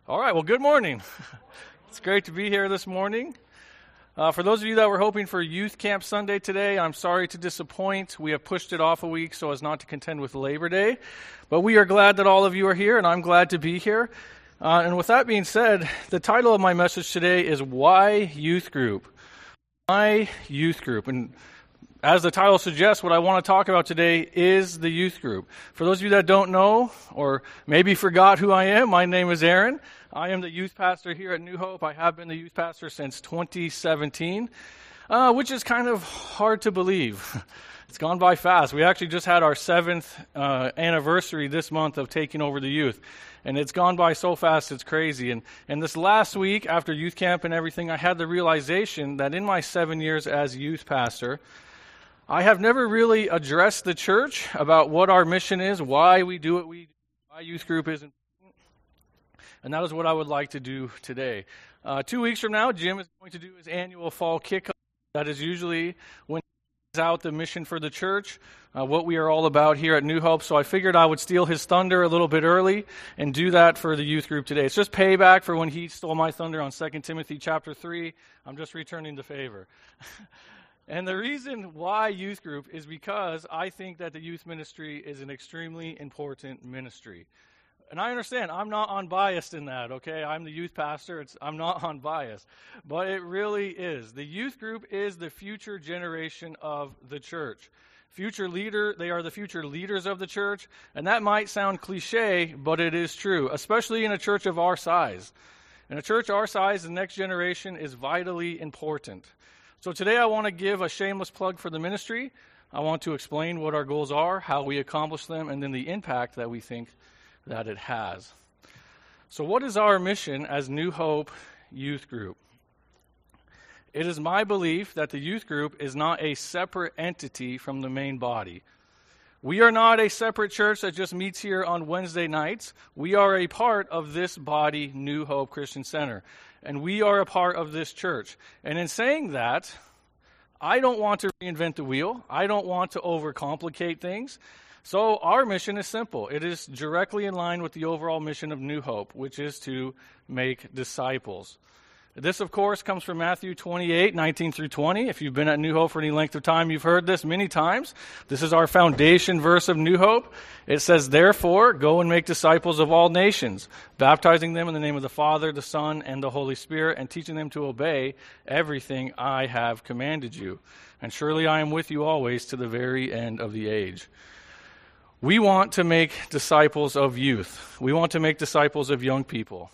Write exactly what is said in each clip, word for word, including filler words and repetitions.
All right, well, good morning. It's great to be here this morning. Uh, for those of you that were hoping for Youth Camp Sunday today, I'm sorry to disappoint. We have pushed it off a week so as not to contend with Labor Day. But we are glad that all of you are here, and I'm glad to be here. Uh, and with that being said, the title of my message today is Why Youth Group? Why Youth Group? And as the title suggests, what I want to talk about today is the youth group. For those of you that don't know, or maybe forgot who I am, my name is Aaron. I am the youth pastor here at New Hope. I have been the youth pastor since twenty seventeen, uh, which is kind of hard to believe. It's gone by fast. We actually just had our seventh uh, anniversary this month of taking over the youth. And it's gone by so fast, it's crazy. And, and this last week, after youth camp and everything, I had the realization that in my seven years as youth pastor, I have never really addressed the church about what our mission is, why we do what we do, why youth group is important. And that is what I would like to do today. Uh, two weeks from now, Jim is going to do his annual fall kickoff. That is usually when he brings out the mission for the church, uh, what we are all about here at New Hope. So I figured I would steal his thunder a little bit early and do that for the youth group today. It's just payback for when he stole my thunder on Second Timothy chapter three. I'm just returning the favor. And the reason why youth group is because I think that the youth ministry is an extremely important ministry. And I understand, I'm not unbiased in that, okay? I'm the youth pastor, it's, I'm not unbiased. But it really is. The youth group is the future generation of the church. Future leader, they are the future leaders of the church. And that might sound cliche, but it is true, especially in a church of our size. In a church our size, the next generation is vitally important. So today I want to give a shameless plug for the ministry. I want to explain what our goals are, how we accomplish them, and then the impact that we think that it has. So what is our mission as New Hope Youth Group? It is my belief that the youth group is not a separate entity from the main body. We are not a separate church that just meets here on Wednesday nights. We are a part of this body, New Hope Christian Center. And we are a part of this church. And in saying that, I don't want to reinvent the wheel. I don't want to overcomplicate things. So our mission is simple. It is directly in line with the overall mission of New Hope, which is to make disciples. This, of course, comes from Matthew twenty-eight, nineteen through twenty. If you've been at New Hope for any length of time, you've heard this many times. This is our foundation verse of New Hope. It says, "Therefore, go and make disciples of all nations, baptizing them in the name of the Father, the Son, and the Holy Spirit, and teaching them to obey everything I have commanded you. And surely I am with you always to the very end of the age." We want to make disciples of youth. We want to make disciples of young people.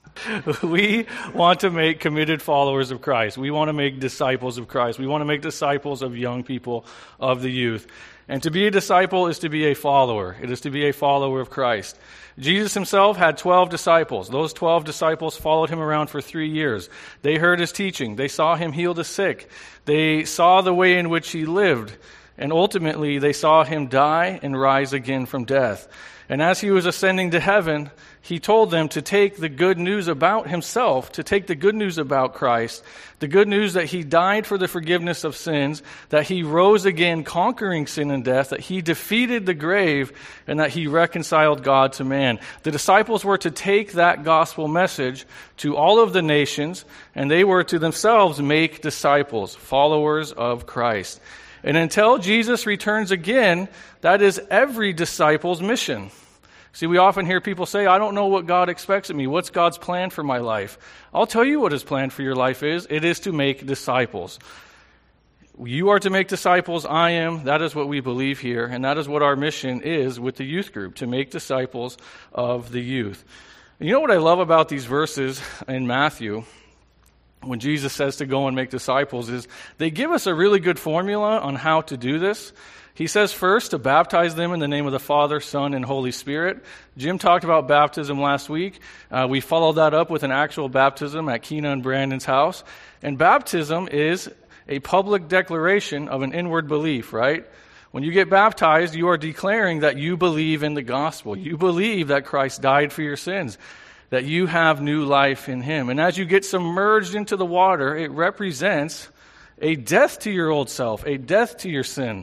We want to make committed followers of Christ. We want to make disciples of Christ. We want to make disciples of young people, of the youth. And to be a disciple is to be a follower. It is to be a follower of Christ. Jesus himself had twelve disciples. Those twelve disciples followed him around for three years. They heard his teaching. They saw him heal the sick. They saw the way in which he lived. And ultimately, they saw him die and rise again from death. And as he was ascending to heaven, he told them to take the good news about himself, to take the good news about Christ, the good news that he died for the forgiveness of sins, that he rose again conquering sin and death, that he defeated the grave, and that he reconciled God to man. The disciples were to take that gospel message to all of the nations, and they were to themselves make disciples, followers of Christ. And until Jesus returns again, that is every disciple's mission. See, we often hear people say, I don't know what God expects of me. What's God's plan for my life? I'll tell you what his plan for your life is. It is to make disciples. You are to make disciples. I am. That is what we believe here. And that is what our mission is with the youth group, to make disciples of the youth. And you know what I love about these verses in Matthew, when Jesus says to go and make disciples, is they give us a really good formula on how to do this. He says first to baptize them in the name of the Father, Son, and Holy Spirit. Jim talked about baptism last week. Uh, we followed that up with an actual baptism at Keena and Brandon's house. And baptism is a public declaration of an inward belief, right? When you get baptized, you are declaring that you believe in the gospel. You believe that Christ died for your sins, that you have new life in him. And as you get submerged into the water, it represents a death to your old self, a death to your sin.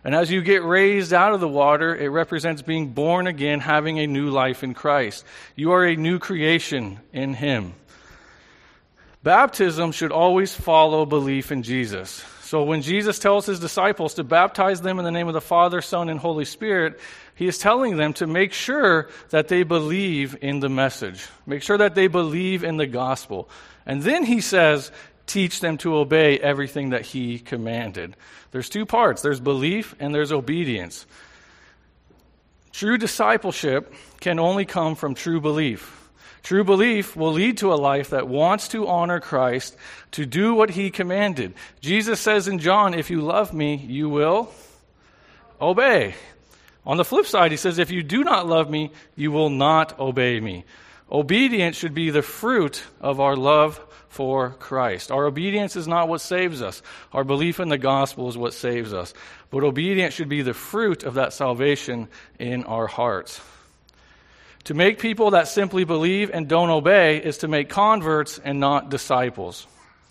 And as you get raised out of the water, it represents being born again, having a new life in Christ. You are a new creation in Him. Baptism should always follow belief in Jesus. So when Jesus tells His disciples to baptize them in the name of the Father, Son, and Holy Spirit, He is telling them to make sure that they believe in the message. Make sure that they believe in the gospel. And then He says, teach them to obey everything that He commanded. There's two parts. There's belief and there's obedience. True discipleship can only come from true belief. True belief will lead to a life that wants to honor Christ, to do what He commanded. Jesus says in John, if you love me, you will obey. On the flip side, He says, if you do not love me, you will not obey me. Obedience should be the fruit of our love for Christ. Our obedience is not what saves us. Our belief in the gospel is what saves us. But obedience should be the fruit of that salvation in our hearts. To make people that simply believe and don't obey is to make converts and not disciples.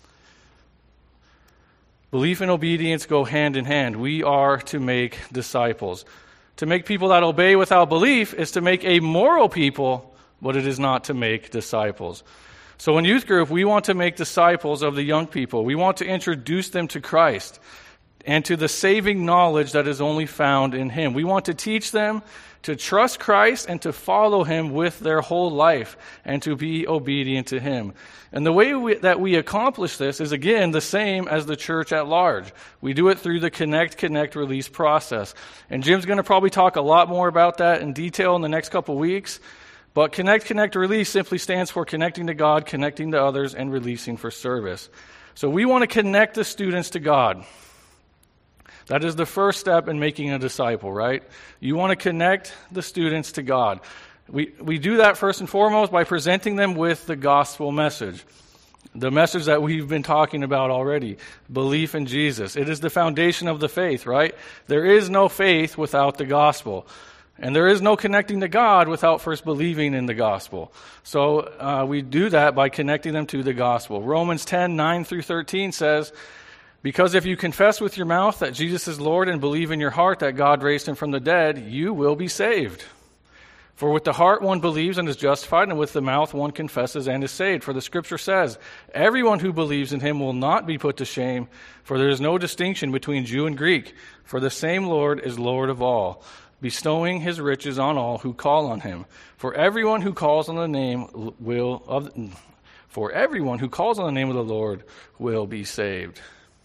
Belief and obedience go hand in hand. We are to make disciples. To make people that obey without belief is to make a moral people, but it is not to make disciples. So in youth group, we want to make disciples of the young people. We want to introduce them to Christ and to the saving knowledge that is only found in Him. We want to teach them to trust Christ and to follow Him with their whole life and to be obedient to Him. And the way we, that we accomplish this is, again, the same as the church at large. We do it through the Connect, Connect, Release process. And Jim's going to probably talk a lot more about that in detail in the next couple weeks. But Connect, Connect, Release simply stands for connecting to God, connecting to others, and releasing for service. So we want to connect the students to God. That is the first step in making a disciple, right? You want to connect the students to God. We we do that first and foremost by presenting them with the gospel message. The message that we've been talking about already, belief in Jesus. It is the foundation of the faith, right? There is no faith without the gospel. And there is no connecting to God without first believing in the gospel. So uh, we do that by connecting them to the gospel. Romans ten, nine through thirteen says, because if you confess with your mouth that Jesus is Lord and believe in your heart that God raised Him from the dead, you will be saved. For with the heart one believes and is justified, and with the mouth one confesses and is saved. For the Scripture says, everyone who believes in Him will not be put to shame, for there is no distinction between Jew and Greek, for the same Lord is Lord of all, bestowing His riches on all who call on Him. For everyone who calls on the name will of for everyone who calls on the name of the Lord will be saved.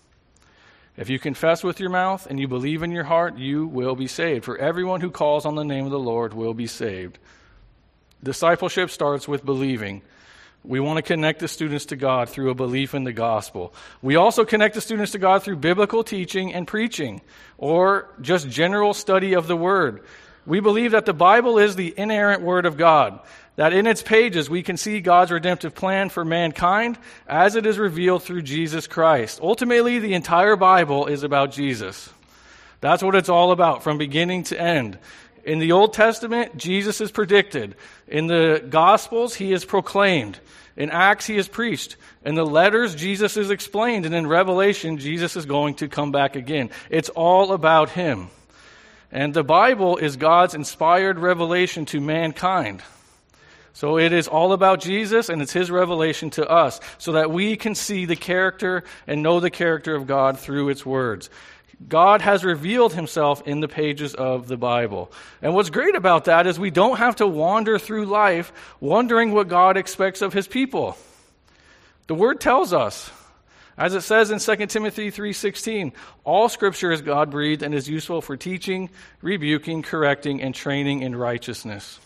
If you confess with your mouth and you believe in your heart, you will be saved. For everyone who calls on the name of the Lord will be saved. Discipleship starts with believing. We want to connect the students to God through a belief in the gospel. We also connect the students to God through biblical teaching and preaching, or just general study of the Word. We believe that the Bible is the inerrant Word of God, that in its pages we can see God's redemptive plan for mankind as it is revealed through Jesus Christ. Ultimately, the entire Bible is about Jesus. That's what it's all about, from beginning to end. In the Old Testament, Jesus is predicted. In the Gospels, He is proclaimed. In Acts, He is preached. In the letters, Jesus is explained. And in Revelation, Jesus is going to come back again. It's all about Him. And the Bible is God's inspired revelation to mankind. So it is all about Jesus, and it's His revelation to us, so that we can see the character and know the character of God through its words. God has revealed Himself in the pages of the Bible. And what's great about that is we don't have to wander through life wondering what God expects of His people. The Word tells us, as it says in Second Timothy three sixteen, all Scripture is God-breathed and is useful for teaching, rebuking, correcting, and training in righteousness.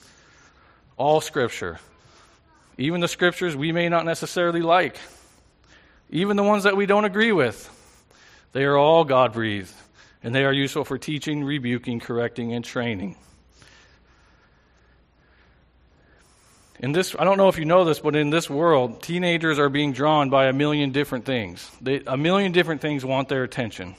All Scripture. Even the Scriptures we may not necessarily like. Even the ones that we don't agree with. They are all God-breathed, and they are useful for teaching, rebuking, correcting, and training. In this, I don't know if you know this, but in this world, teenagers are being drawn by a million different things. They, a million different things want their attention.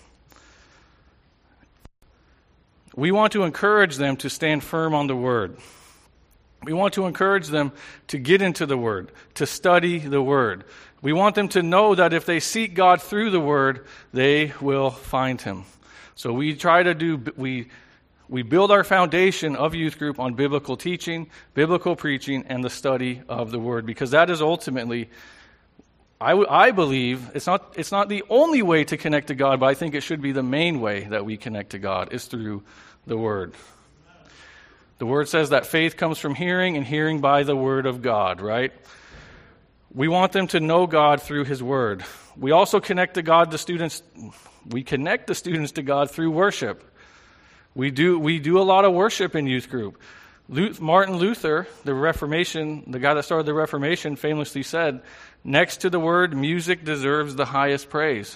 We want to encourage them to stand firm on the Word. We want to encourage them to get into the Word, to study the Word. We want them to know that if they seek God through the Word, they will find Him. So we try to do, we we build our foundation of youth group on biblical teaching, biblical preaching, and the study of the Word, because that is ultimately, I, w- I believe, it's not it's not the only way to connect to God, but I think it should be the main way that we connect to God is through the Word. The Word says that faith comes from hearing, and hearing by the Word of God, right? We want them to know God through His Word. We also connect to God, the students, we connect the students to God through worship. We do we do a lot of worship in youth group. Martin Luther, the Reformation, the guy that started the Reformation, famously said, next to the word, music deserves the highest praise.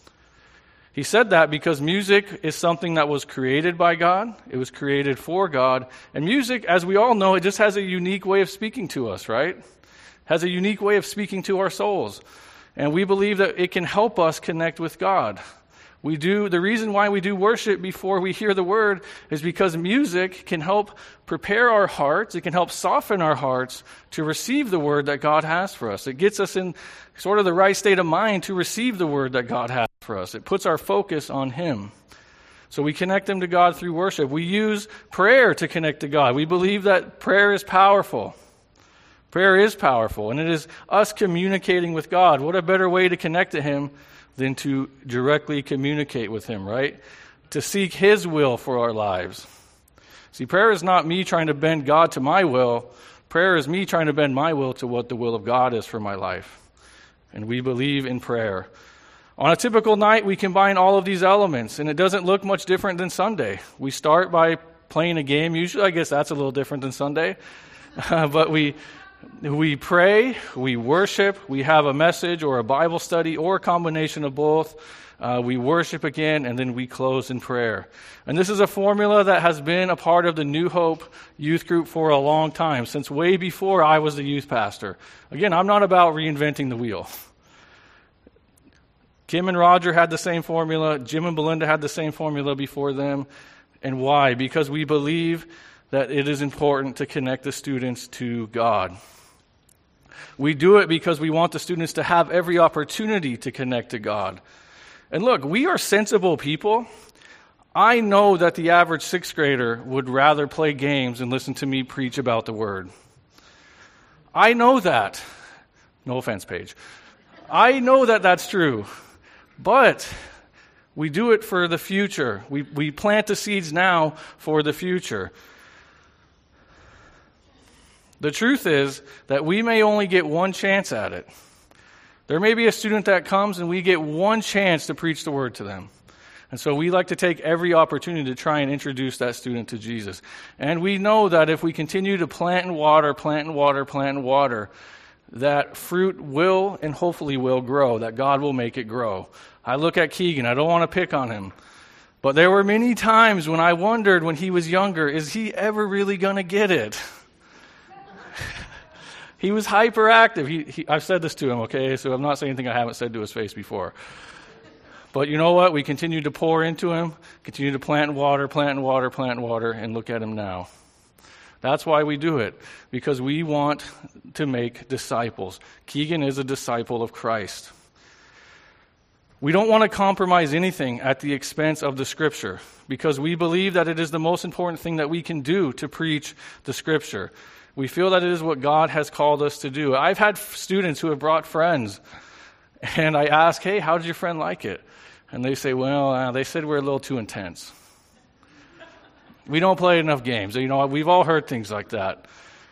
He said that because music is something that was created by God. It was created for God. And music, as we all know, it just has a unique way of speaking to us, right? Has a unique way of speaking to our souls. And we believe that it can help us connect with God. We do, the reason why we do worship before we hear the word is because music can help prepare our hearts. It can help soften our hearts to receive the word that God has for us. It gets us in sort of the right state of mind to receive the word that God has for us. It puts our focus on Him. So we connect them to God through worship. We use prayer to connect to God. We believe that prayer is powerful. Prayer is powerful, and it is us communicating with God. What a better way to connect to Him than to directly communicate with Him, right? To seek His will for our lives. See, prayer is not me trying to bend God to my will. Prayer is me trying to bend my will to what the will of God is for my life. And we believe in prayer. On a typical night, we combine all of these elements, and it doesn't look much different than Sunday. We start by playing a game. Usually, I guess that's a little different than Sunday. Uh, but we... We pray, we worship, we have a message or a Bible study or a combination of both. Uh, we worship again, and then we close in prayer. And this is a formula that has been a part of the New Hope youth group for a long time, since way before I was the youth pastor. Again, I'm not about reinventing the wheel. Kim and Roger had the same formula. Jim and Belinda had the same formula before them. And why? Because we believe that it is important to connect the students to God. We do it because we want the students to have every opportunity to connect to God. And look, we are sensible people. I know that the average sixth grader would rather play games and listen to me preach about the Word. I know that. No offense, Paige. I know that that's true. But we do it for the future. We, we plant the seeds now for the future. The truth is that we may only get one chance at it. There may be a student that comes and we get one chance to preach the word to them. And so we like to take every opportunity to try and introduce that student to Jesus. And we know that if we continue to plant and water, plant and water, plant and water, that fruit will and hopefully will grow, that God will make it grow. I look at Keegan. I don't want to pick on him. But there were many times when I wondered when he was younger, is he ever really going to get it? He was hyperactive. He, he, I've said this to him, okay? So I'm not saying anything I haven't said to his face before. But you know what? We continued to pour into him, continue to plant and water, plant and water, plant and water, and look at him now. That's why we do it, because we want to make disciples. Keegan is a disciple of Christ. We don't want to compromise anything at the expense of the Scripture, because we believe that it is the most important thing that we can do to preach the Scripture. We feel that it is what God has called us to do. I've had students who have brought friends, and I ask, hey, how did your friend like it? And they say, well, uh, they said we're a little too intense. We don't play enough games. You know, we've all heard things like that.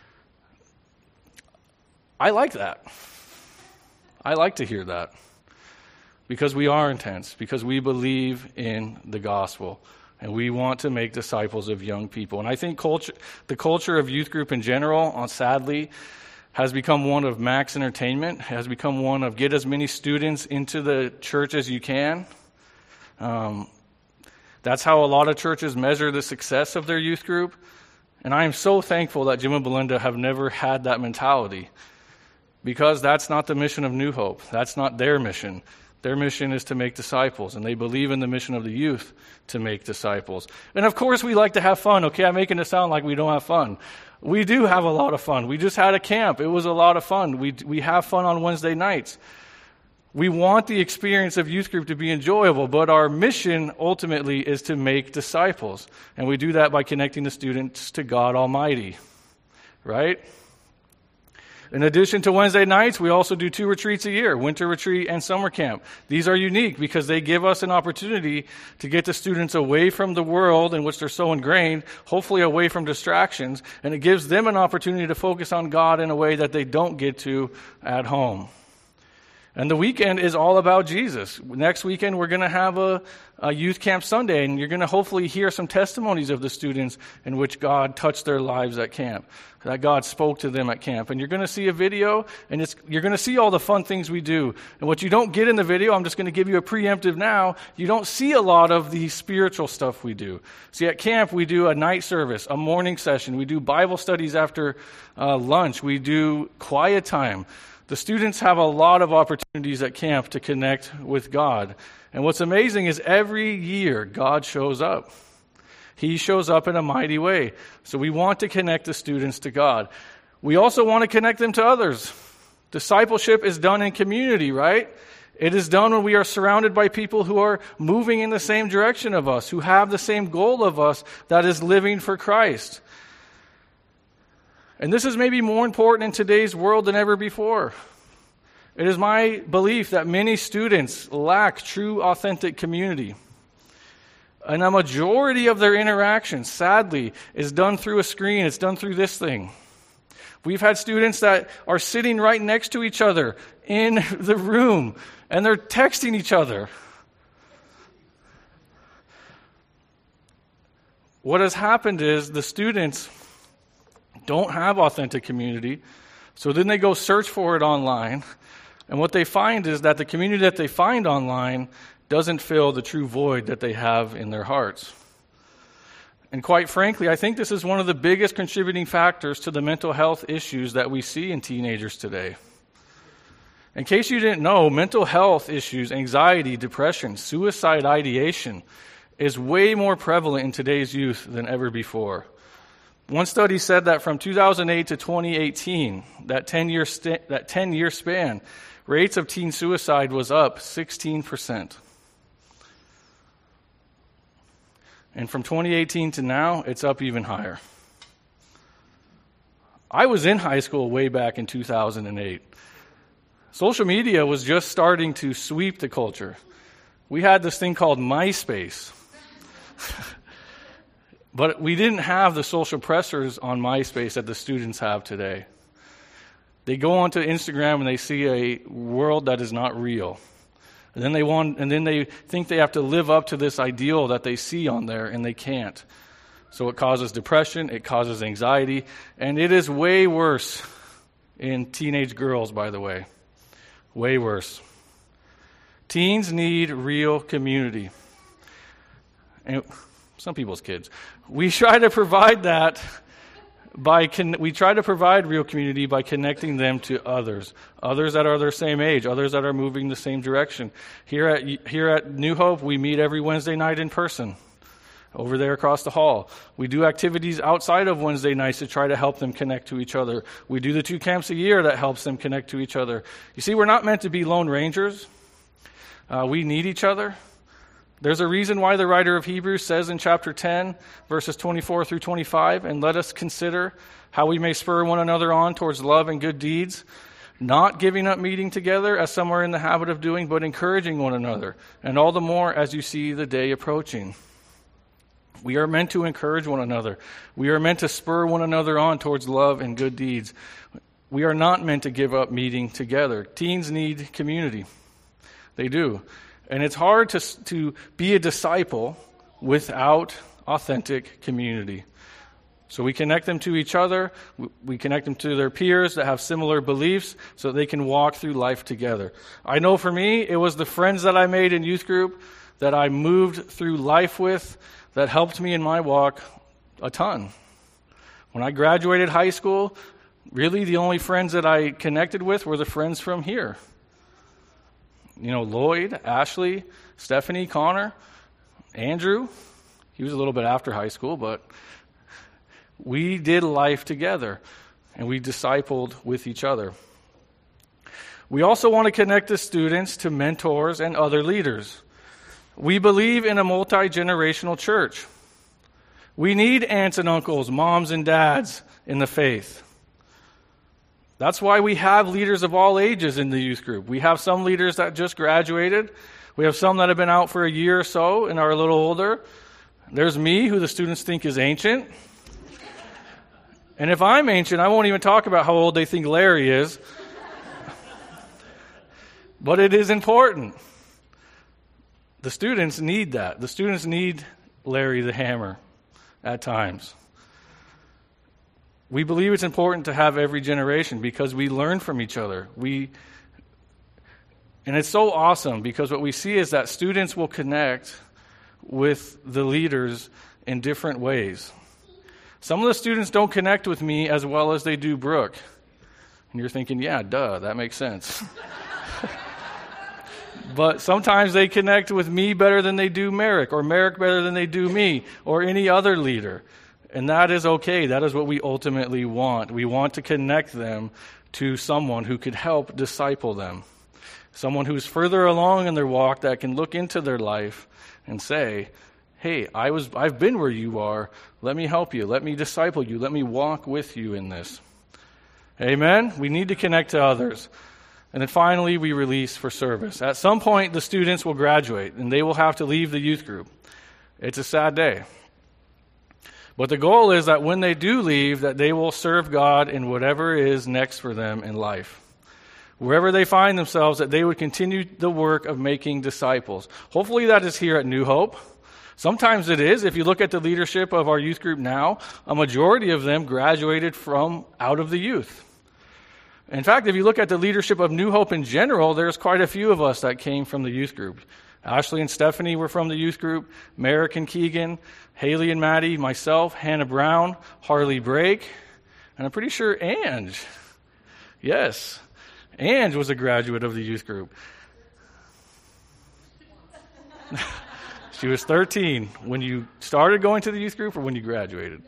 I like that. I like to hear that. Because we are intense, because we believe in the gospel, and we want to make disciples of young people. And I think culture, the culture of youth group in general, uh, sadly, has become one of max entertainment, has become one of get as many students into the church as you can. Um, that's how a lot of churches measure the success of their youth group. And I am so thankful that Jim and Belinda have never had that mentality, because that's not the mission of New Hope. That's not their mission. Their mission is to make disciples, and they believe in the mission of the youth to make disciples. And of course, we like to have fun. Okay, I'm making it sound like we don't have fun. We do have a lot of fun. We just had a camp. It was a lot of fun. We we have fun on Wednesday nights. We want the experience of youth group to be enjoyable, but our mission ultimately is to make disciples. And we do that by connecting the students to God Almighty, right? In addition to Wednesday nights, we also do two retreats a year, winter retreat and summer camp. These are unique because they give us an opportunity to get the students away from the world in which they're so ingrained, hopefully away from distractions, and it gives them an opportunity to focus on God in a way that they don't get to at home. And the weekend is all about Jesus. Next weekend, we're going to have a, a youth camp Sunday, and you're going to hopefully hear some testimonies of the students in which God touched their lives at camp, that God spoke to them at camp. And you're going to see a video, and it's, you're going to see all the fun things we do. And what you don't get in the video, I'm just going to give you a preemptive now, you don't see a lot of the spiritual stuff we do. See, at camp, we do a night service, a morning session. We do Bible studies after uh, lunch. We do quiet time. The students have a lot of opportunities at camp to connect with God. And what's amazing is every year God shows up. He shows up in a mighty way. So we want to connect the students to God. We also want to connect them to others. Discipleship is done in community, right? It is done when we are surrounded by people who are moving in the same direction of us, who have the same goal of us, that is living for Christ. And this is maybe more important in today's world than ever before. It is my belief that many students lack true, authentic community. And a majority of their interactions, sadly, is done through a screen. It's done through this thing. We've had students that are sitting right next to each other in the room, and they're texting each other. What has happened is the students don't have authentic community, so then they go search for it online, and what they find is that the community that they find online doesn't fill the true void that they have in their hearts. And quite frankly, I think this is one of the biggest contributing factors to the mental health issues that we see in teenagers today. In case you didn't know, mental health issues, anxiety, depression, suicide ideation is way more prevalent in today's youth than ever before. One study said that from two thousand eight to twenty eighteen, that ten-year st- that ten-year span, rates of teen suicide was up sixteen percent. And from twenty eighteen to now, it's up even higher. I was in high school way back in two thousand eight. Social media was just starting to sweep the culture. We had this thing called MySpace. But we didn't have the social pressures on MySpace that the students have today. They go onto Instagram and they see a world that is not real. And then they want, and then they think they have to live up to this ideal that they see on there, and they can't. So it causes depression, it causes anxiety, and it is way worse in teenage girls, by the way. Way worse. Teens need real community. And some people's kids. We try to provide that by con- we try to provide real community by connecting them to others, others that are their same age, others that are moving the same direction. Here at here at New Hope, we meet every Wednesday night in person, over there across the hall. We do activities outside of Wednesday nights to try to help them connect to each other. We do the two camps a year that helps them connect to each other. You see, we're not meant to be lone rangers. Uh, we need each other. There's a reason why the writer of Hebrews says in chapter ten, verses twenty-four through twenty-five, and let us consider how we may spur one another on towards love and good deeds, not giving up meeting together as some are in the habit of doing, but encouraging one another, and all the more as you see the day approaching. We are meant to encourage one another. We are meant to spur one another on towards love and good deeds. We are not meant to give up meeting together. Teens need community. They do. And it's hard to to be a disciple without authentic community. So we connect them to each other. We connect them to their peers that have similar beliefs so they can walk through life together. I know for me, it was the friends that I made in youth group that I moved through life with that helped me in my walk a ton. When I graduated high school, really the only friends that I connected with were the friends from here. You know, Lloyd, Ashley, Stephanie, Connor, Andrew. He was a little bit after high school, but we did life together, and we discipled with each other. We also want to connect the students to mentors and other leaders. We believe in a multi-generational church. We need aunts and uncles, moms and dads in the faith. That's why we have leaders of all ages in the youth group. We have some leaders that just graduated. We have some that have been out for a year or so and are a little older. There's me, who the students think is ancient. And if I'm ancient, I won't even talk about how old they think Larry is. But it is important. The students need that. The students need Larry the Hammer at times. We believe it's important to have every generation because we learn from each other. We, and it's so awesome because what we see is that students will connect with the leaders in different ways. Some of the students don't connect with me as well as they do Brooke. And you're thinking, yeah, duh, that makes sense. But sometimes they connect with me better than they do Merrick, or Merrick better than they do me, or any other leader. And that is okay. That is what we ultimately want. We want to connect them to someone who could help disciple them. Someone who's further along in their walk that can look into their life and say, hey, I was, I've been where you are. Let me help you. Let me disciple you. Let me walk with you in this. Amen? We need to connect to others. And then finally, we release for service. At some point, the students will graduate, and they will have to leave the youth group. It's a sad day. But the goal is that when they do leave, that they will serve God in whatever is next for them in life. Wherever they find themselves, that they would continue the work of making disciples. Hopefully that is here at New Hope. Sometimes it is. If you look at the leadership of our youth group now, a majority of them graduated from out of the youth. In fact, if you look at the leadership of New Hope in general, there's quite a few of us that came from the youth group. Ashley and Stephanie were from the youth group, Merrick and Keegan, Haley and Maddie, myself, Hannah Brown, Harley Brake, and I'm pretty sure Ange. Yes, Ange was a graduate of the youth group. She was thirteen when you started going to the youth group or when you graduated?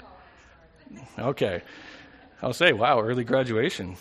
Okay. I'll say, wow, early graduation.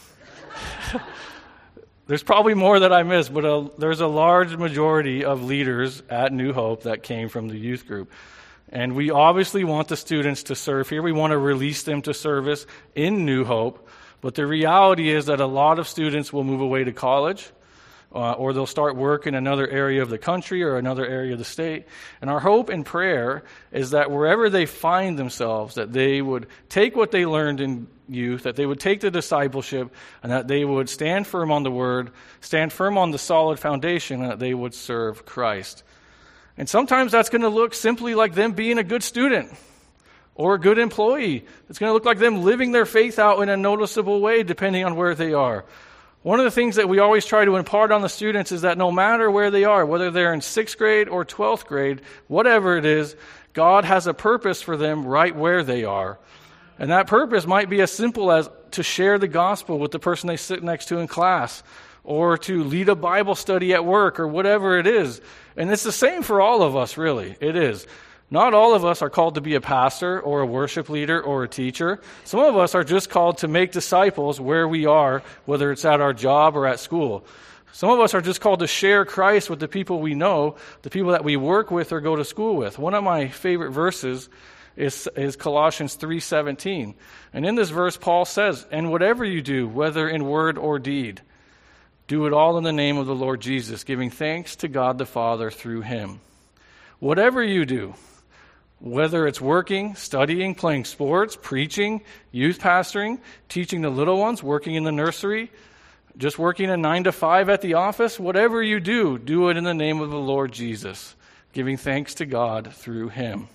There's probably more that I missed, but a, there's a large majority of leaders at New Hope that came from the youth group. And we obviously want the students to serve here. We want to release them to service in New Hope. But the reality is that a lot of students will move away to college, uh, or they'll start work in another area of the country or another area of the state. And our hope and prayer is that wherever they find themselves, that they would take what they learned in youth, that they would take the discipleship, and that they would stand firm on the word, stand firm on the solid foundation, and that they would serve Christ. And sometimes that's going to look simply like them being a good student or a good employee. It's going to look like them living their faith out in a noticeable way, depending on where they are. One of the things that we always try to impart on the students is that no matter where they are, whether they're in sixth grade or twelfth grade, whatever it is, God has a purpose for them right where they are. And that purpose might be as simple as to share the gospel with the person they sit next to in class, or to lead a Bible study at work, or whatever it is. And it's the same for all of us, really. It is. Not all of us are called to be a pastor or a worship leader or a teacher. Some of us are just called to make disciples where we are, whether it's at our job or at school. Some of us are just called to share Christ with the people we know, the people that we work with or go to school with. One of my favorite verses is, is Colossians three seventeen. And in this verse, Paul says, "And whatever you do, whether in word or deed, do it all in the name of the Lord Jesus, giving thanks to God the Father through him." Whatever you do, whether it's working, studying, playing sports, preaching, youth pastoring, teaching the little ones, working in the nursery, just working a nine to five at the office, whatever you do, do it in the name of the Lord Jesus, giving thanks to God through him.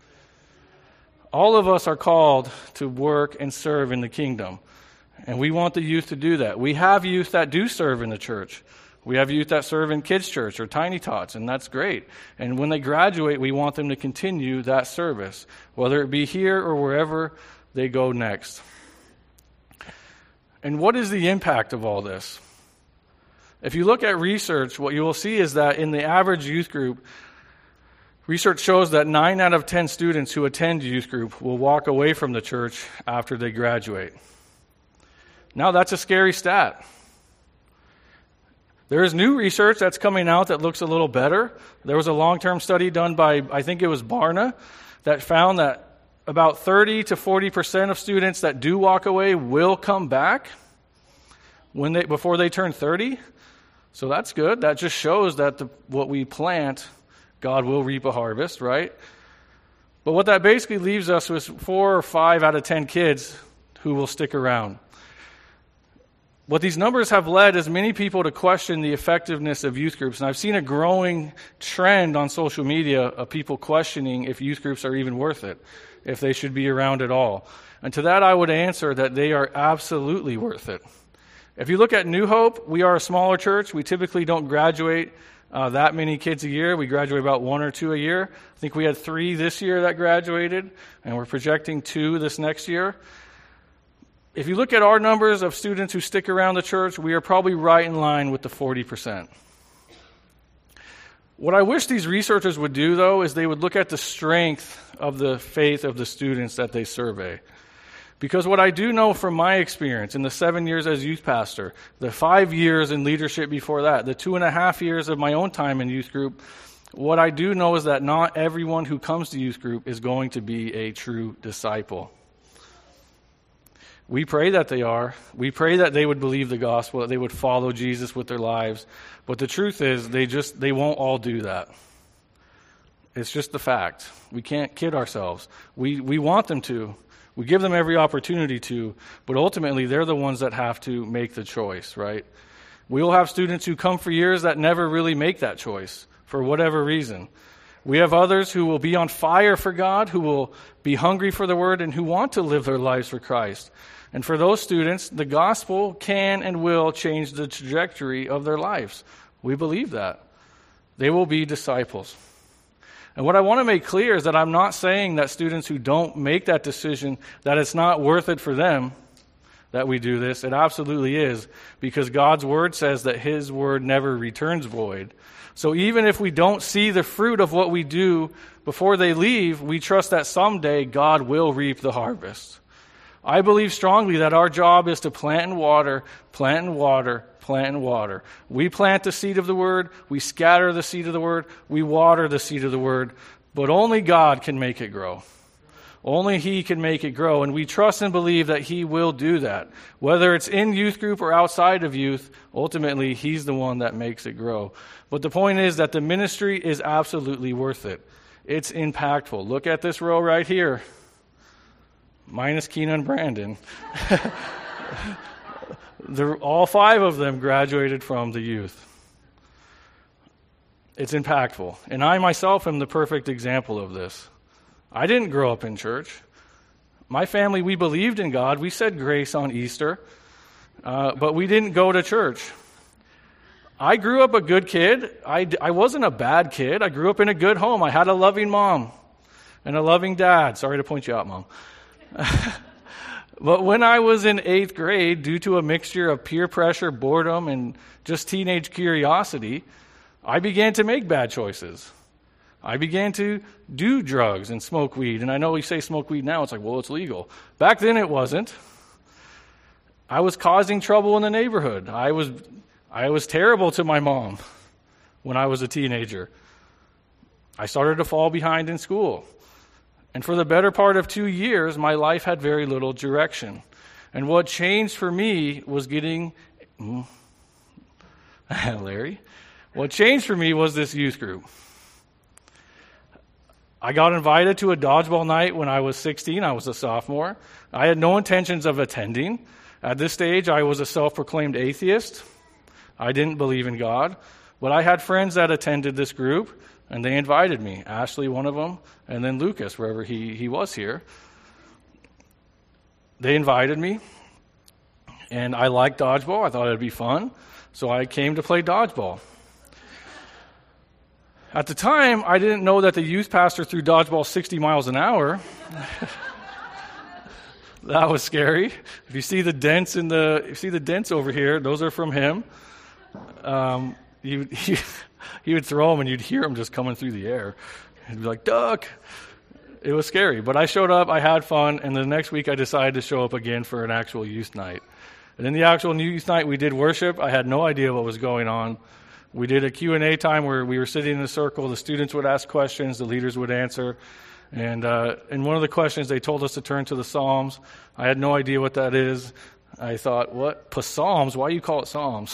All of us are called to work and serve in the kingdom, and we want the youth to do that. We have youth that do serve in the church. We have youth that serve in kids' church or tiny tots, and that's great. And when they graduate, we want them to continue that service, whether it be here or wherever they go next. And what is the impact of all this? If you look at research, what you will see is that in the average youth group, research shows that nine out of ten students who attend youth group will walk away from the church after they graduate. Now, that's a scary stat. There is new research that's coming out that looks a little better. There was a long-term study done by, I think it was Barna, that found that about thirty to forty percent of students that do walk away will come back when they before they turn thirty. So that's good. That just shows that the, what we plant, God will reap a harvest, right? But what that basically leaves us with four or five out of ten kids who will stick around. What these numbers have led is many people to question the effectiveness of youth groups. And I've seen a growing trend on social media of people questioning if youth groups are even worth it, if they should be around at all. And to that I would answer that they are absolutely worth it. If you look at New Hope, we are a smaller church. We typically don't graduate uh, that many kids a year. We graduate about one or two a year. I think we had three this year that graduated, and we're projecting two this next year. If you look at our numbers of students who stick around the church, we are probably right in line with the forty percent. What I wish these researchers would do, though, is they would look at the strength of the faith of the students that they survey. Because what I do know from my experience in the seven years as youth pastor, the five years in leadership before that, the two and a half years of my own time in youth group, what I do know is that not everyone who comes to youth group is going to be a true disciple. We pray that they are. We pray that they would believe the gospel, that they would follow Jesus with their lives. But the truth is, they just they won't all do that. It's just the fact. We can't kid ourselves. We we want them to. We give them every opportunity to, but ultimately they're the ones that have to make the choice, right? We will have students who come for years that never really make that choice for whatever reason. We have others who will be on fire for God, who will be hungry for the Word, and who want to live their lives for Christ. And for those students, the gospel can and will change the trajectory of their lives. We believe that. They will be disciples. And what I want to make clear is that I'm not saying that students who don't make that decision, that it's not worth it for them that we do this. It absolutely is, because God's Word says that His Word never returns void. So even if we don't see the fruit of what we do before they leave, we trust that someday God will reap the harvest. I believe strongly that our job is to plant and water, plant and water, plant and water. We plant the seed of the Word, we scatter the seed of the Word, we water the seed of the Word, but only God can make it grow. Only He can make it grow, and we trust and believe that He will do that. Whether it's in youth group or outside of youth, ultimately He's the one that makes it grow. But the point is that the ministry is absolutely worth it. It's impactful. Look at this row right here. Minus Keena and Brandon. All five of them graduated from the youth. It's impactful. And I myself am the perfect example of this. I didn't grow up in church. My family, we believed in God. We said grace on Easter, uh, but we didn't go to church. I grew up a good kid. I, I wasn't a bad kid. I grew up in a good home. I had a loving mom and a loving dad. Sorry to point you out, Mom. But when I was in eighth grade, due to a mixture of peer pressure, boredom, and just teenage curiosity, I began to make bad choices. I began to do drugs and smoke weed. And I know we say smoke weed now, it's like, well, it's legal. Back then it wasn't. I was causing trouble in the neighborhood. I was I was terrible to my mom when I was a teenager. I started to fall behind in school. And for the better part of two years, my life had very little direction. And what changed for me was getting... Larry? What changed for me was this youth group. I got invited to a dodgeball night when I was sixteen. I was a sophomore. I had no intentions of attending. At this stage, I was a self-proclaimed atheist. I didn't believe in God. But I had friends that attended this group, and they invited me. Ashley, one of them, and then Lucas, wherever he, he was here. They invited me, and I liked dodgeball. I thought it would be fun, so I came to play dodgeball. At the time, I didn't know that the youth pastor threw dodgeball sixty miles an hour. That was scary. If you see the dents in the, you see the dents over here, those are from him. Um, he, he, he would throw them, and you'd hear them just coming through the air. He'd be like, "Duck!" It was scary, but I showed up. I had fun, and the next week I decided to show up again for an actual youth night. And in the actual youth night, we did worship. I had no idea what was going on. We did a Q and A time where we were sitting in a circle. The students would ask questions. The leaders would answer. And uh, in one of the questions, they told us to turn to the Psalms. I had no idea what that is. I thought, what? Psalms? Why do you call it Psalms?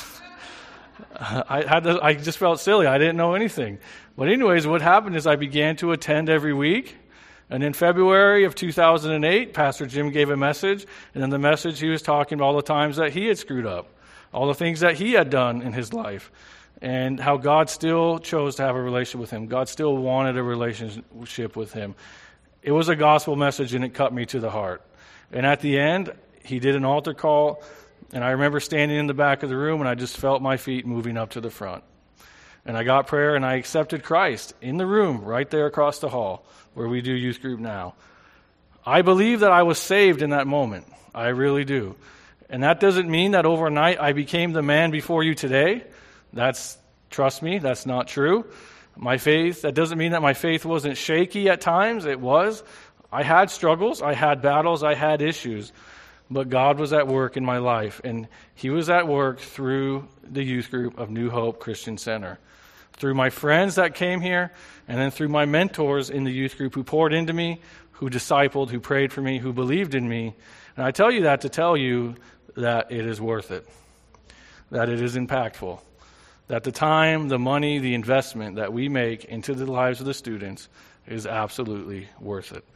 I had to, I just felt silly. I didn't know anything. But anyways, what happened is I began to attend every week. And in February of two thousand eight, Pastor Jim gave a message. And in the message, he was talking about all the times that he had screwed up, all the things that he had done in his life, and how God still chose to have a relationship with him. God still wanted a relationship with him. It was a gospel message, and it cut me to the heart. And at the end, he did an altar call, and I remember standing in the back of the room, and I just felt my feet moving up to the front. And I got prayer, and I accepted Christ in the room right there across the hall where we do youth group now. I believe that I was saved in that moment. I really do. And that doesn't mean that overnight I became the man before you today. That's, trust me, that's not true. My faith, that doesn't mean that my faith wasn't shaky at times. It was. I had struggles, I had battles, I had issues. But God was at work in my life, and he was at work through the youth group of New Hope Christian Center. Through my friends that came here, and then through my mentors in the youth group who poured into me, who discipled, who prayed for me, who believed in me. And I tell you that to tell you that it is worth it, that it is impactful, that the time, the money, the investment that we make into the lives of the students is absolutely worth it.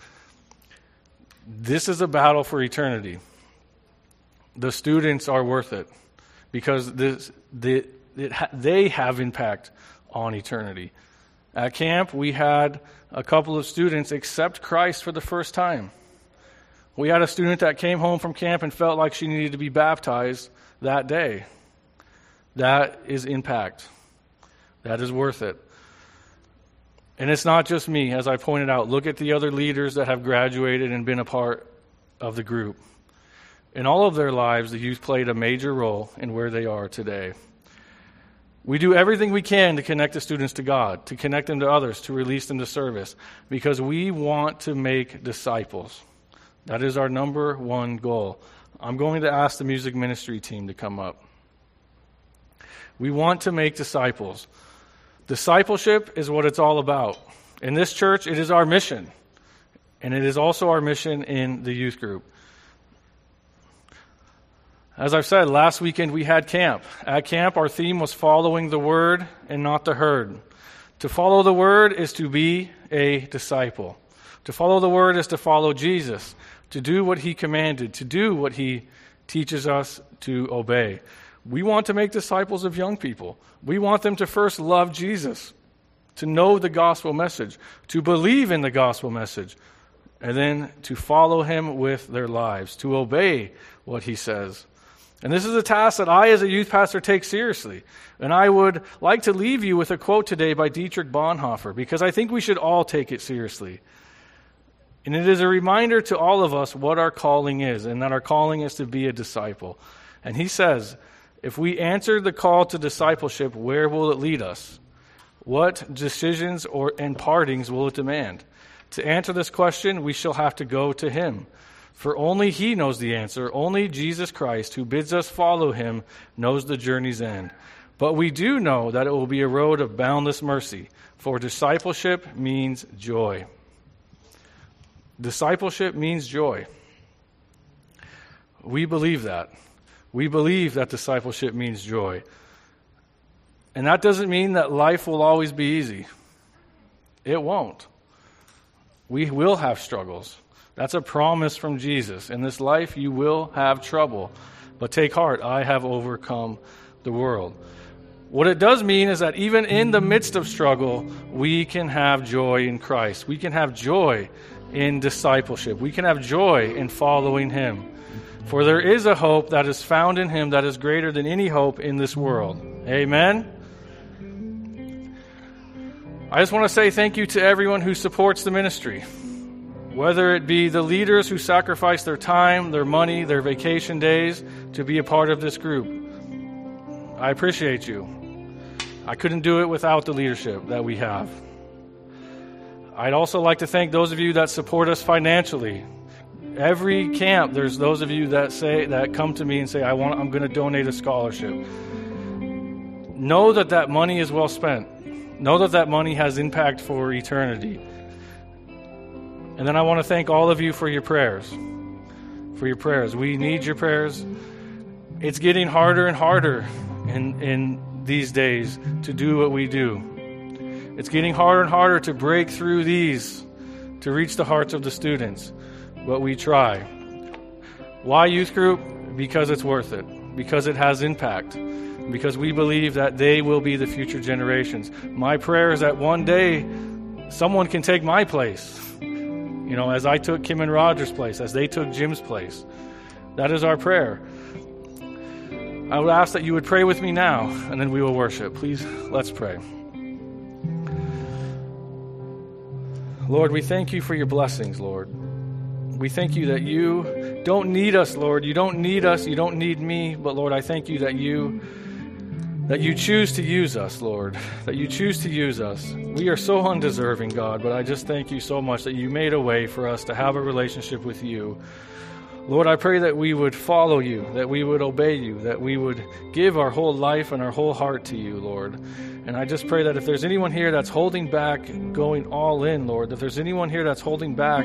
This is a battle for eternity. The students are worth it because this, the, it ha, they have impact on eternity. At camp, we had a couple of students accept Christ for the first time. We had a student that came home from camp and felt like she needed to be baptized that day. That is impact. That is worth it. And it's not just me, as I pointed out. Look at the other leaders that have graduated and been a part of the group. In all of their lives, the youth played a major role in where they are today. We do everything we can to connect the students to God, to connect them to others, to release them to service, because we want to make disciples. That is our number one goal. I'm going to ask the music ministry team to come up. We want to make disciples. Discipleship is what it's all about. In this church, it is our mission, and it is also our mission in the youth group. As I've said, last weekend we had camp. At camp, our theme was following the word and not the herd. To follow the word is to be a disciple. To follow the word is to follow Jesus, to do what he commanded, to do what he teaches us to obey. We want to make disciples of young people. We want them to first love Jesus, to know the gospel message, to believe in the gospel message, and then to follow him with their lives, to obey what he says. And this is a task that I, as a youth pastor, take seriously. And I would like to leave you with a quote today by Dietrich Bonhoeffer, because I think we should all take it seriously. And it is a reminder to all of us what our calling is, and that our calling is to be a disciple. And he says, if we answer the call to discipleship, where will it lead us? What decisions or and partings will it demand? To answer this question, we shall have to go to him. For only he knows the answer. Only Jesus Christ, who bids us follow him, knows the journey's end. But we do know that it will be a road of boundless mercy, for discipleship means joy. Discipleship means joy. We believe that. We believe that discipleship means joy. And that doesn't mean that life will always be easy. It won't. We will have struggles. That's a promise from Jesus. In this life, you will have trouble. But take heart, I have overcome the world. What it does mean is that even in the midst of struggle, we can have joy in Christ. We can have joy in discipleship. We can have joy in following him. For there is a hope that is found in him that is greater than any hope in this world. Amen? I just want to say thank you to everyone who supports the ministry. Whether it be the leaders who sacrifice their time, their money, their vacation days to be a part of this group. I appreciate you. I couldn't do it without the leadership that we have. I'd also like to thank those of you that support us financially. every camp, there's those of you that say that come to me and say, I want, I'm going to donate a scholarship. Know that that money is well spent. Know that that money has impact for eternity. And then I want to thank all of you for your prayers. For your prayers. We need your prayers. It's getting harder and harder in, in these days to do what we do. It's getting harder and harder to break through these, to reach the hearts of the students. But we try. Why youth group? Because it's worth it. Because it has impact. Because we believe that they will be the future generations. My prayer is that one day someone can take my place. You know, as I took Kim and Roger's place, as they took Jim's place. That is our prayer. I would ask that you would pray with me now, and then we will worship. Please, let's pray. Lord, we thank you for your blessings, Lord. We thank you that you don't need us, Lord. You don't need us. You don't need me. But, Lord, I thank you that you that you choose to use us, Lord, that you choose to use us. We are so undeserving, God, but I just thank you so much that you made a way for us to have a relationship with you. Lord, I pray that we would follow you, that we would obey you, that we would give our whole life and our whole heart to you, Lord. And I just pray that if there's anyone here that's holding back, going all in, Lord, if there's anyone here that's holding back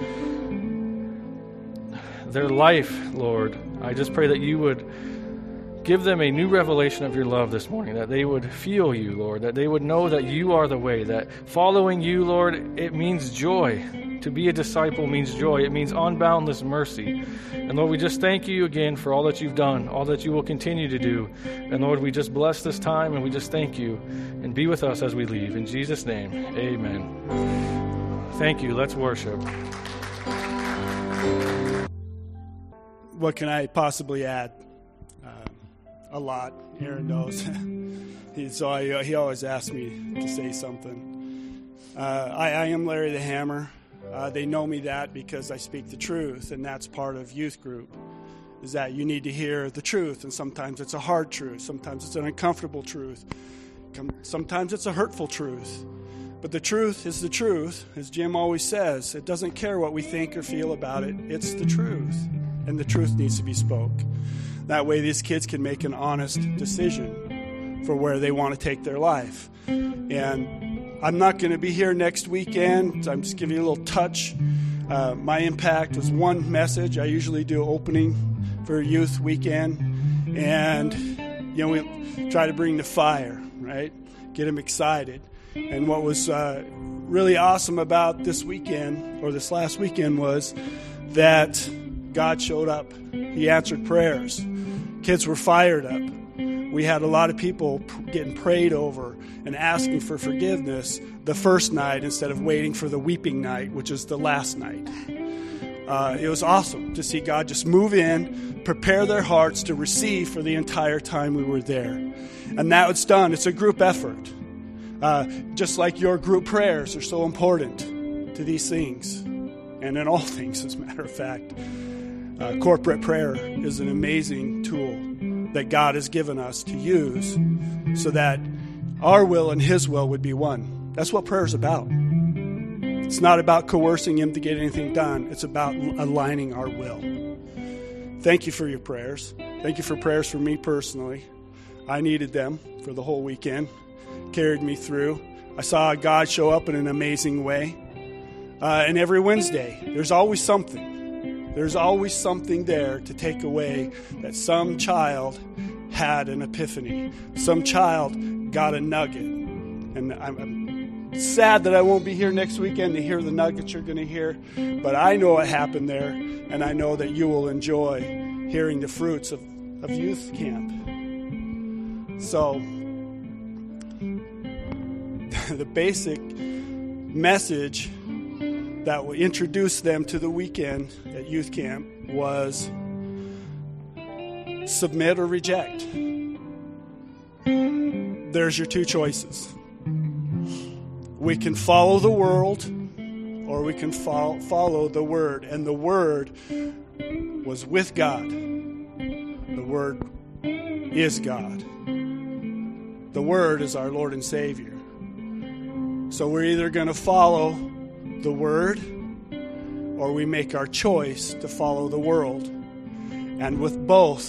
their life, Lord, I just pray that you would give them a new revelation of your love this morning, that they would feel you, Lord, that they would know that you are the way, that following you, Lord, it means joy. To be a disciple means joy. It means unboundless mercy. And Lord, we just thank you again for all that you've done, all that you will continue to do. And Lord, we just bless this time and we just thank you. And be with us as we leave. In Jesus' name, amen. Thank you. Let's worship. What can I possibly add? A lot. Aaron knows. he, so I, he always asks me to say something. Uh, I, I am Larry the Hammer. Uh, they know me that because I speak the truth, and that's part of youth group, is that you need to hear the truth, and sometimes it's a hard truth. Sometimes it's an uncomfortable truth. Sometimes it's a hurtful truth. But the truth is the truth, as Jim always says. It doesn't care what we think or feel about it. It's the truth, and the truth needs to be spoke. That way these kids can make an honest decision for where they want to take their life. And I'm not going to be here next weekend. I'm just giving you a little touch. Uh, my impact was one message. I usually do opening for youth weekend. And, you know, we try to bring the fire, right? Get them excited. And what was uh, really awesome about this weekend, or this last weekend, was that God showed up. He answered prayers. Kids were fired up. We had a lot of people getting prayed over and asking for forgiveness the first night instead of waiting for the weeping night, which is the last night. Uh, it was awesome to see God just move in, prepare their hearts to receive for the entire time we were there. And now it's done. It's a group effort. Uh, just like your group prayers are so important to these things, and in all things, as a matter of fact. Uh, corporate prayer is an amazing tool that God has given us to use so that our will and His will would be one. That's what prayer is about. It's not about coercing Him to get anything done. It's about aligning our will. Thank you for your prayers. Thank you for prayers for me personally. I needed them for the whole weekend. Carried me through. I saw God show up in an amazing way. Uh, and every Wednesday, there's always something. There's always something there to take away that some child had an epiphany. Some child got a nugget. And I'm, I'm sad that I won't be here next weekend to hear the nuggets you're going to hear. But I know what happened there, and I know that you will enjoy hearing the fruits of, of youth camp. So, the basic message that will introduce them to the weekend at youth camp was submit or reject. There's your two choices. We can follow the world, or we can fo- follow the Word. And the Word was with God. The Word is God. The Word is our Lord and Savior. So we're either going to follow the Word, or we make our choice to follow the world. And with both,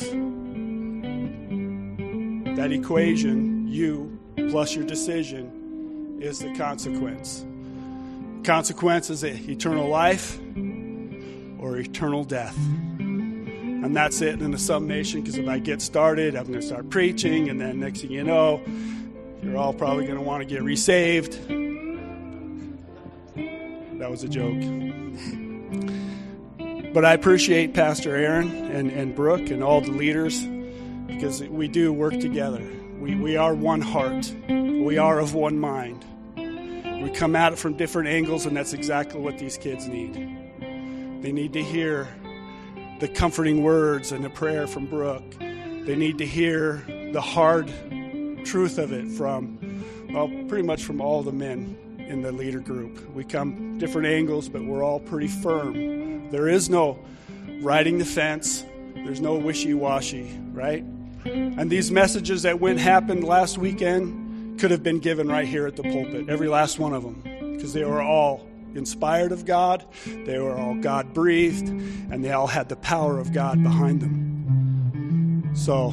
that equation, you plus your decision, is the consequence. Consequence is eternal life or eternal death. And that's it in a summation, because if I get started, I'm going to start preaching, and then next thing you know, you're all probably going to want to get resaved. That was a joke. But I appreciate Pastor Aaron and, and Brooke and all the leaders, because we do work together. We, we are one heart. We are of one mind. We come at it from different angles, and that's exactly what these kids need. They need to hear the comforting words and the prayer from Brooke. They need to hear the hard truth of it from, well, pretty much from all the men in the leader group. We come different angles, but we're all pretty firm. There is no riding the fence. There's no wishy-washy, right? And these messages that went happened last weekend could have been given right here at the pulpit, every last one of them, because they were all inspired of God, they were all God-breathed, and they all had the power of God behind them. So,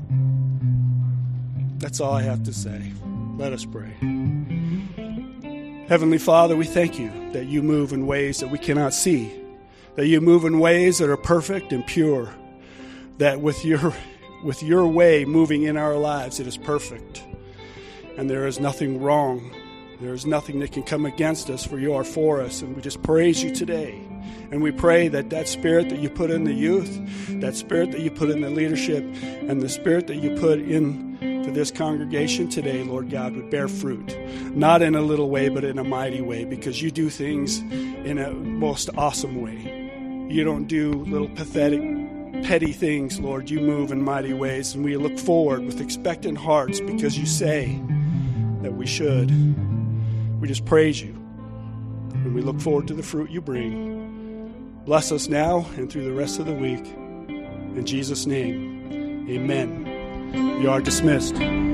that's all I have to say. Let us pray. Heavenly Father, we thank you that you move in ways that we cannot see, that you move in ways that are perfect and pure, that with your, with your way moving in our lives, it is perfect, and there is nothing wrong. There is nothing that can come against us, for you are for us. And we just praise you today. And we pray that that spirit that you put in the youth, that spirit that you put in the leadership, and the spirit that you put into this congregation today, Lord God, would bear fruit. Not in a little way, but in a mighty way, because you do things in a most awesome way. You don't do little pathetic, petty things, Lord. You move in mighty ways, and we look forward with expectant hearts, because you say that we should. We just praise you, and we look forward to the fruit you bring. Bless us now and through the rest of the week. In Jesus' name, amen. You are dismissed.